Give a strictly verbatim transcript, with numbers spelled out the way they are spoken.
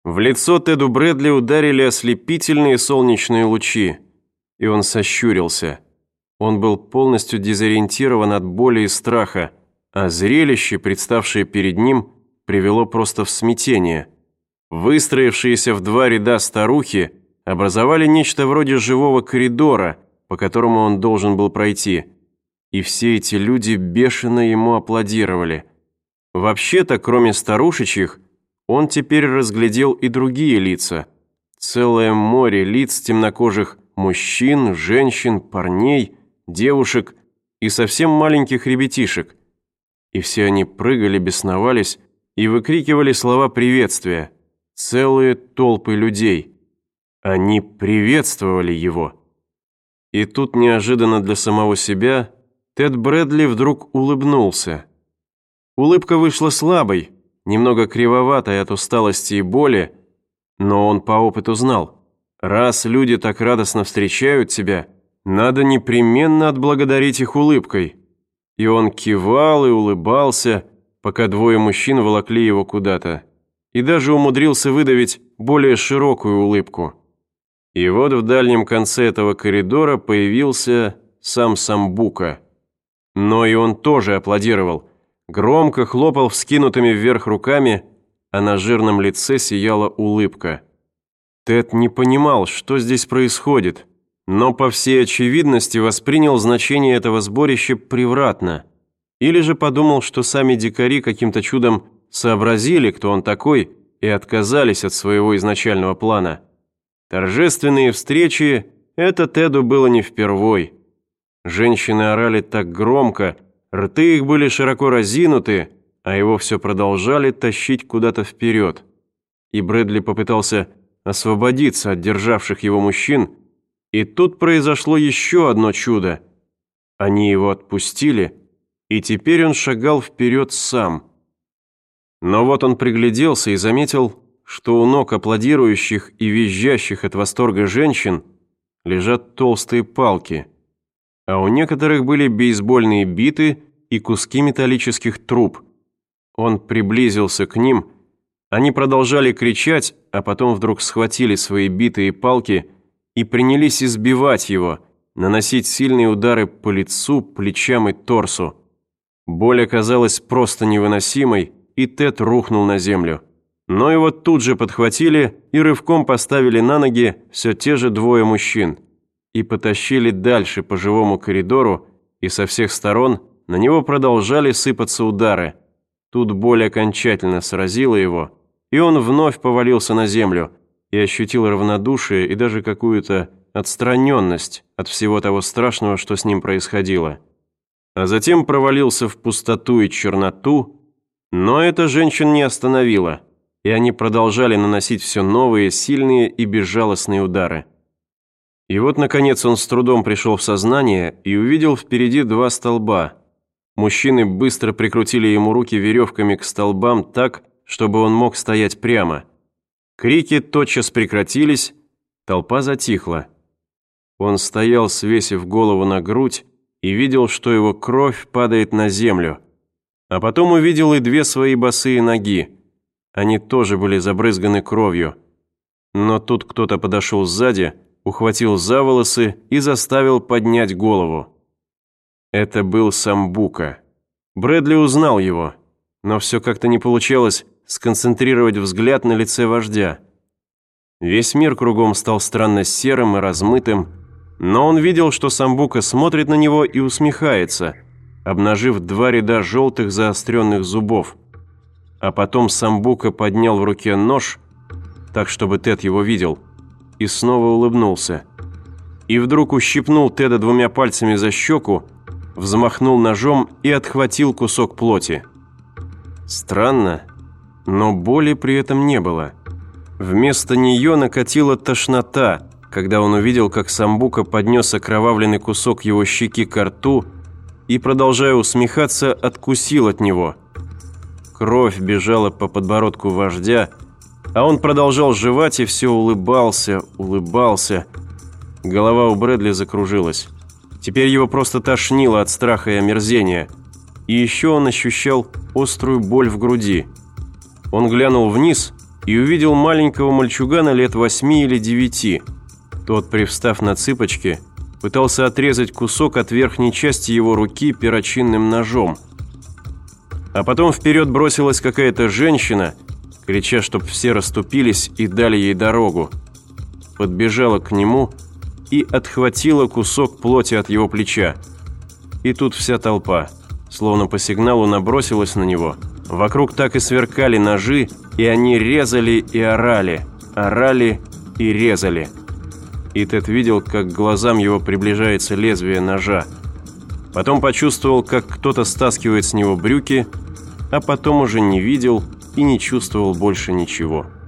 В лицо Теду Брэдли ударили ослепительные солнечные лучи, и он сощурился. Он был полностью дезориентирован от боли и страха, а зрелище, представшее перед ним, привело просто в смятение. Выстроившиеся в два ряда старухи образовали нечто вроде живого коридора, по которому он должен был пройти. И все эти люди бешено ему аплодировали. Вообще-то, кроме старушечьих, он теперь разглядел и другие лица. Целое море лиц темнокожих мужчин, женщин, парней, девушек и совсем маленьких ребятишек. И все они прыгали, бесновались и выкрикивали слова приветствия. Целые толпы людей. Они приветствовали его. И тут неожиданно для самого себя Тед Брэдли вдруг улыбнулся. Улыбка вышла слабой, немного кривоватой от усталости и боли, но он по опыту знал, раз люди так радостно встречают тебя, надо непременно отблагодарить их улыбкой. И он кивал и улыбался, пока двое мужчин волокли его куда-то, и даже умудрился выдавить более широкую улыбку. И вот в дальнем конце этого коридора появился сам Самбука. Но и он тоже аплодировал, громко хлопал вскинутыми вверх руками, а на жирном лице сияла улыбка. Тед не понимал, что здесь происходит, но по всей очевидности воспринял значение этого сборища превратно. Или же подумал, что сами дикари каким-то чудом сообразили, кто он такой, и отказались от своего изначального плана. Торжественные встречи – это Теду было не впервой. Женщины орали так громко, рты их были широко разинуты, а его все продолжали тащить куда-то вперед. И Брэдли попытался освободиться от державших его мужчин, и тут произошло еще одно чудо. Они его отпустили, и теперь он шагал вперед сам. Но вот он пригляделся и заметил, что у ног аплодирующих и визжащих от восторга женщин лежат толстые палки, а у некоторых были бейсбольные биты и куски металлических труб. Он приблизился к ним, они продолжали кричать, а потом вдруг схватили свои биты и палки и принялись избивать его, наносить сильные удары по лицу, плечам и торсу. Боль оказалась просто невыносимой, и Тед рухнул на землю. Но его тут же подхватили и рывком поставили на ноги все те же двое мужчин и потащили дальше по живому коридору, и со всех сторон на него продолжали сыпаться удары. Тут боль окончательно сразила его, и он вновь повалился на землю и ощутил равнодушие и даже какую-то отстраненность от всего того страшного, что с ним происходило. А затем провалился в пустоту и черноту, но это женщин не остановило, и они продолжали наносить все новые, сильные и безжалостные удары. И вот, наконец, он с трудом пришел в сознание и увидел впереди два столба. Мужчины быстро прикрутили ему руки веревками к столбам так, чтобы он мог стоять прямо. Крики тотчас прекратились, толпа затихла. Он стоял, свесив голову на грудь, и видел, что его кровь падает на землю. А потом увидел и две свои босые ноги. Они тоже были забрызганы кровью. Но тут кто-то подошел сзади, ухватил за волосы и заставил поднять голову. Это был Самбука. Брэдли узнал его, но все как-то не получалось сконцентрировать взгляд на лице вождя. Весь мир кругом стал странно серым и размытым, но он видел, что Самбука смотрит на него и усмехается, обнажив два ряда желтых заостренных зубов. А потом Самбука поднял в руке нож, так, чтобы Тед его видел, и снова улыбнулся. И вдруг ущипнул Теда двумя пальцами за щеку, взмахнул ножом и отхватил кусок плоти. Странно, но боли при этом не было. Вместо нее накатила тошнота, когда он увидел, как Самбука поднес окровавленный кусок его щеки ко рту и, продолжая усмехаться, откусил от него. Кровь бежала по подбородку вождя, а он продолжал жевать и все улыбался, улыбался. Голова у Брэдли закружилась. Теперь его просто тошнило от страха и омерзения. И еще он ощущал острую боль в груди. Он глянул вниз и увидел маленького мальчугана лет восьми или девяти. Тот, привстав на цыпочки, пытался отрезать кусок от верхней части его руки перочинным ножом. А потом вперед бросилась какая-то женщина, крича, чтоб все расступились и дали ей дорогу. Подбежала к нему и отхватила кусок плоти от его плеча. И тут вся толпа, словно по сигналу, набросилась на него. Вокруг так и сверкали ножи, и они резали и орали, орали и резали. И Тед видел, как к глазам его приближается лезвие ножа. Потом почувствовал, как кто-то стаскивает с него брюки, а потом уже не видел и не чувствовал больше ничего.